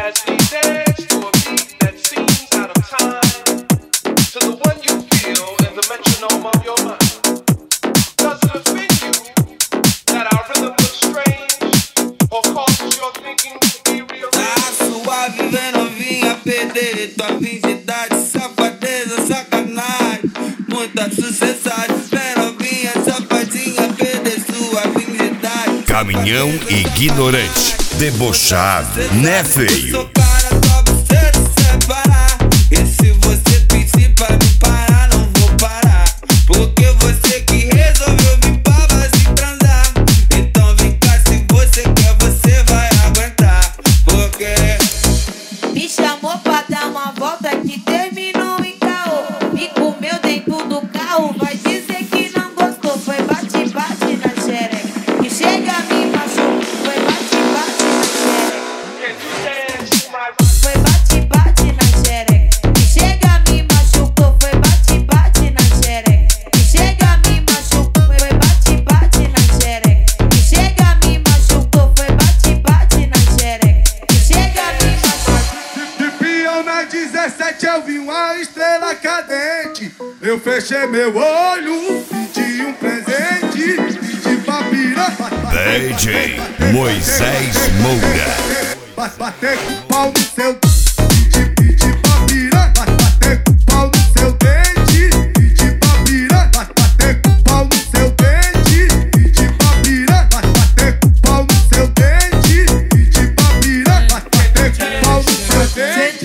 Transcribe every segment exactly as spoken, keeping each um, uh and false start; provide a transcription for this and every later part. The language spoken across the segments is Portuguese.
Caminhão ignorante, debochado, né, feio? Eu vi uma estrela cadente, eu fechei meu olho, pedi um presente, pedi pra pirar. D J Moisés Moura. Bater com o pau no seu dente, pedi pra pirar. Bater com o pau no seu dente, pedi pra pirar. Bater com o pau no seu dente, pedi pra pirar. Bater com o pau no seu dente, pedi pra pirar. Bater com o pau no seu dente.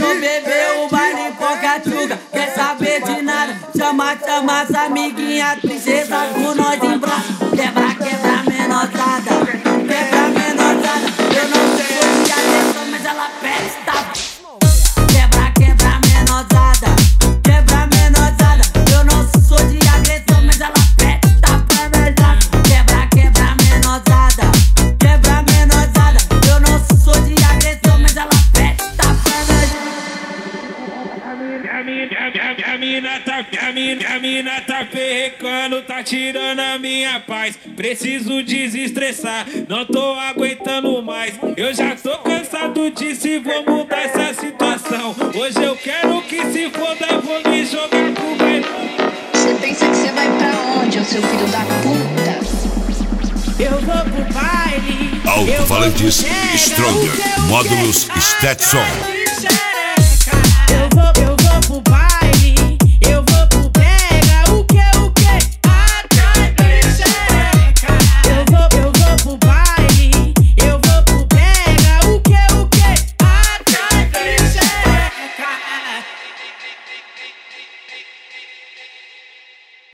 Quer saber de nada? Chama, chama as amiguinhas, princesa com nós em braço. Quebra, quebra, menosada. Quebra, menosada. Eu não sei onde a atenção, mas ela presta. Quebra, quebra, menosada. Quebra, menosada. Eu não sou de agressão, mas ela presta pra verdade. Quebra, quebra, menosada. Quebra, menosada. Eu não sou de agressão, mas ela presta pra verdade. A mina tá, a mina, a mina tá perrecando, tá tirando a minha paz. Preciso desestressar, não tô aguentando mais. Eu já tô cansado disso e vou mudar essa situação. Hoje eu quero que se foda, eu vou me jogar pro bailão. Você pensa que você vai pra onde, ô seu filho da puta? Eu vou pro baile. Alto-falantes Stronger, módulos Stetson.